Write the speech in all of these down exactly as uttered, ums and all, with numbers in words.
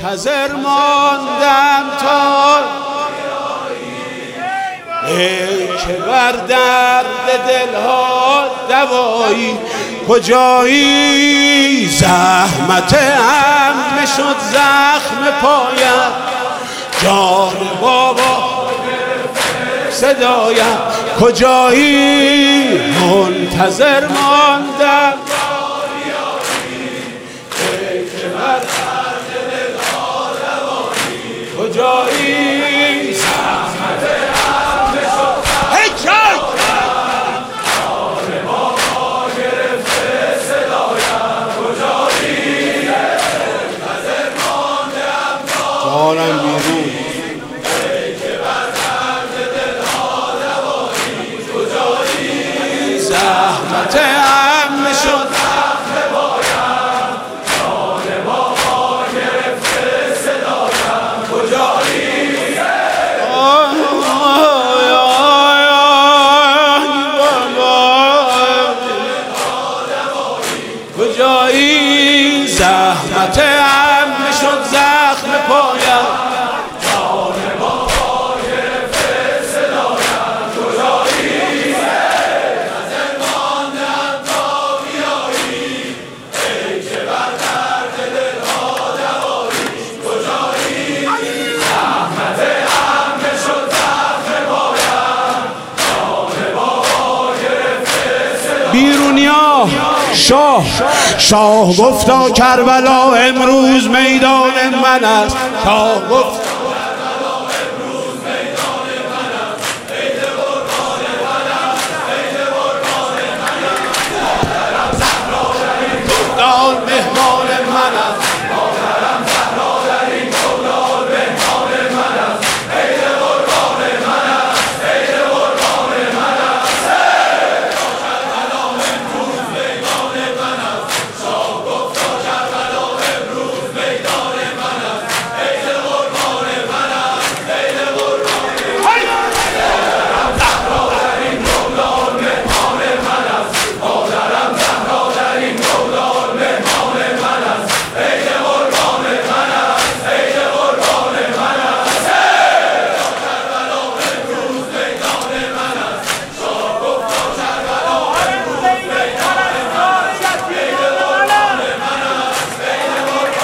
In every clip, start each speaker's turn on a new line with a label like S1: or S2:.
S1: منتظر ماندم تا ای که بر درد دلها دوایی کجایی؟ زحمت عمه شد زخم پایم، جان بابا صدایم کجایی؟ منتظر ماندم ای که بر درد دلها دوایی کجایی؟ زحمت عمه شد هیچای جانم بیرون ای که بر درد دلها دوایی کجایی؟ زحمت عمه شد زخم پایم، جان بابا گرفته صدایم کجایی؟ آی آی آی کجایی؟ زحمت عمه شد زخم پایم، جان بابا گرفته صدایم کجایی؟ منتظر ماندم تا بیایی ای که بر درد دلها دوایی کجایی؟ زحمت عمه شد زخم پایم، جان بابا گرفته صدایم. بیرونیا شاه شاه گفتا کربلا امروز میدان من است، شاه گفت کربلا امروز میدان من است، عید قربان من است، عید قربان من است. مادرم زهرا در این گلدان مهمان من است، مادرم زهرا در این گلدان مهمان من است، عید قربان من است، عید قربان من است. کربلا امروز میدان من است، شاه گفتا کربلا امروز میدان من است، عید قربان من است، عید قربان من است. مادرم زهرا در این گلدان مهمان من است، مادرم زهرا در این گلدان مهمان من است، عید قربان من است، عید قربان من است. کربلا امروز میدان من است، شاه گفتا کربلا امروز میدان من است، عید قربان من است، عید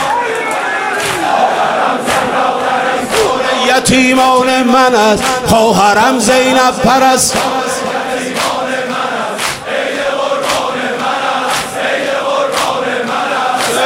S1: قربان. یتیمان من است، خواهرم زینب پرست یتیمان من است، عید قربان من است، عید قربان من است.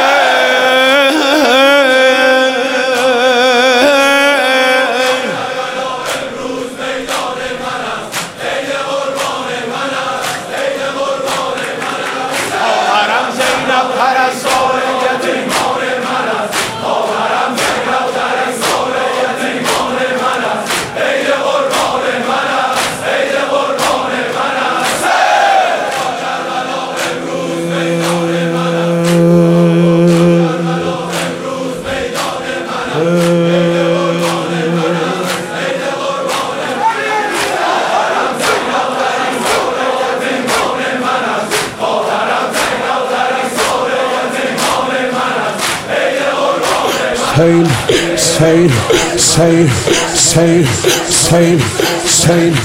S1: کربلا امروز میدان من است، عید قربان من است، عید قربان من است. خواهرم زینب پرستار یتیمان من است، خواهرم زینب در این سال یتیمان من است، عید قربان من است، عید قربان من است. کربلا امروز میدان من است، کربلا امروز میدان من است، عید قربان من است، عید قربان من است. خواهرم زینب در این سال یتیمان من است، خواهرم زینب در این سال یتیمان من است، عید قربان من است. Same, same, same, same, same, same.